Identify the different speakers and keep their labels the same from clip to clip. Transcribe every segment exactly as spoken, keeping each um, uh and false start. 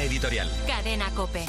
Speaker 1: editorial.
Speaker 2: Cadena COPE.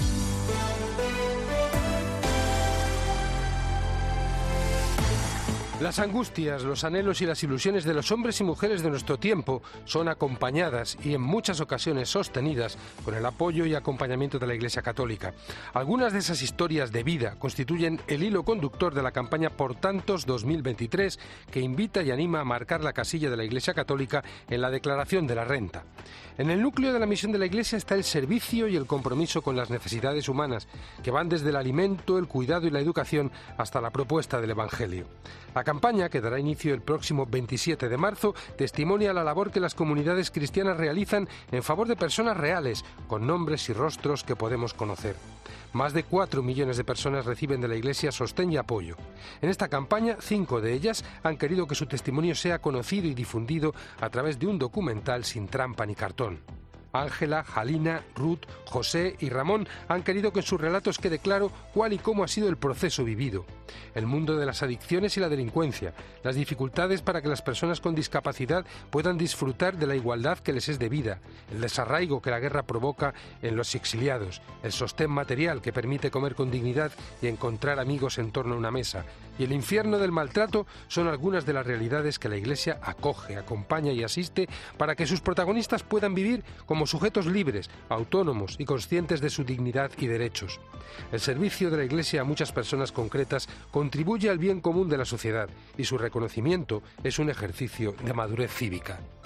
Speaker 3: Las angustias, los anhelos y las ilusiones de los hombres y mujeres de nuestro tiempo son acompañadas y en muchas ocasiones sostenidas con el apoyo y acompañamiento de la Iglesia Católica. Algunas de esas historias de vida constituyen el hilo conductor de la campaña Por Tantos dos mil veintitrés, que invita y anima a marcar la casilla de la Iglesia Católica en la declaración de la renta. En el núcleo de la misión de la Iglesia está el servicio y el compromiso con las necesidades humanas, que van desde el alimento, el cuidado y la educación hasta la propuesta del Evangelio. La campaña, que dará inicio el próximo veintisiete de marzo, testimonia la labor que las comunidades cristianas realizan en favor de personas reales, con nombres y rostros que podemos conocer. Más de cuatro millones de personas reciben de la Iglesia sostén y apoyo. En esta campaña, cinco de ellas han querido que su testimonio sea conocido y difundido a través de un documental sin trampa ni cartón. Ángela, Jalina, Ruth, José y Ramón han querido que en sus relatos quede claro cuál y cómo ha sido el proceso vivido. El mundo de las adicciones y la delincuencia, las dificultades para que las personas con discapacidad puedan disfrutar de la igualdad que les es debida, el desarraigo que la guerra provoca en los exiliados, el sostén material que permite comer con dignidad y encontrar amigos en torno a una mesa, y el infierno del maltrato son algunas de las realidades que la Iglesia acoge, acompaña y asiste para que sus protagonistas puedan vivir como como sujetos libres, autónomos y conscientes de su dignidad y derechos. El servicio de la Iglesia a muchas personas concretas contribuye al bien común de la sociedad y su reconocimiento es un ejercicio de madurez cívica.